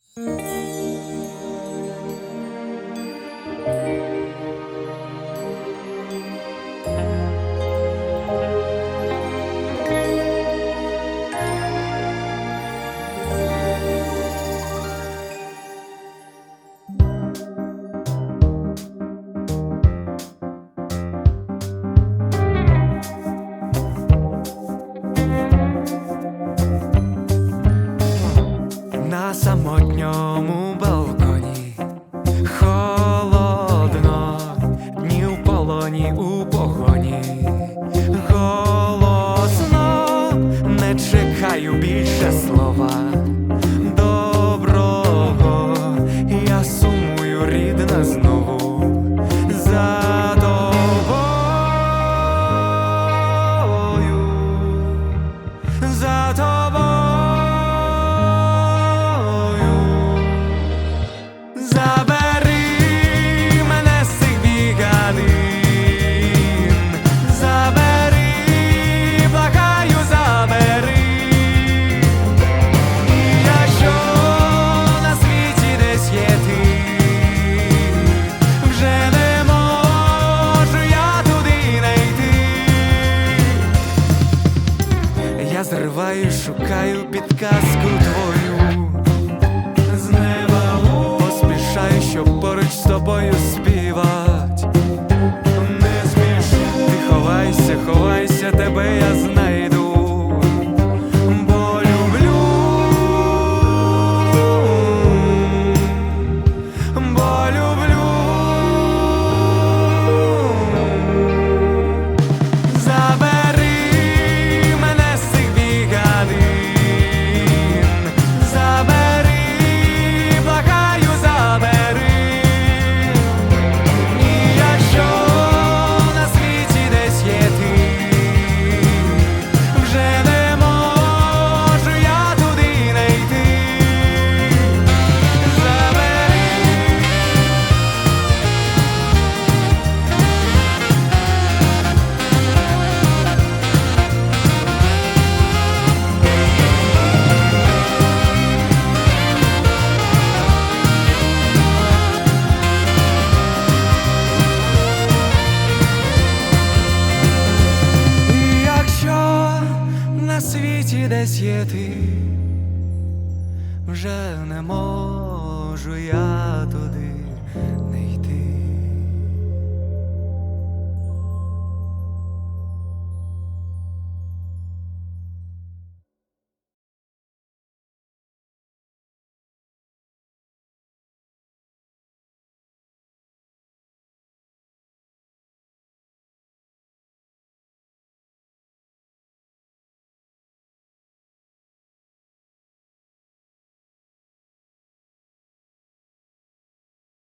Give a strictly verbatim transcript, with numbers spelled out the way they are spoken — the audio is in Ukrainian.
На самотньому балконі холодно, дні в полоні, у погоні голосно, не чекаю більше слова доброго, я сумую, рідна, знову за тобою, за тобою. Я зриваю, шукаю підказку твою з неба, поспішаю, щоб поруч з тобою співать. Не спішу, ти ховайся, ховайся, тебе я знайду, бо люблю, бо люблю. На світі десь є ти, вже не можу я туди.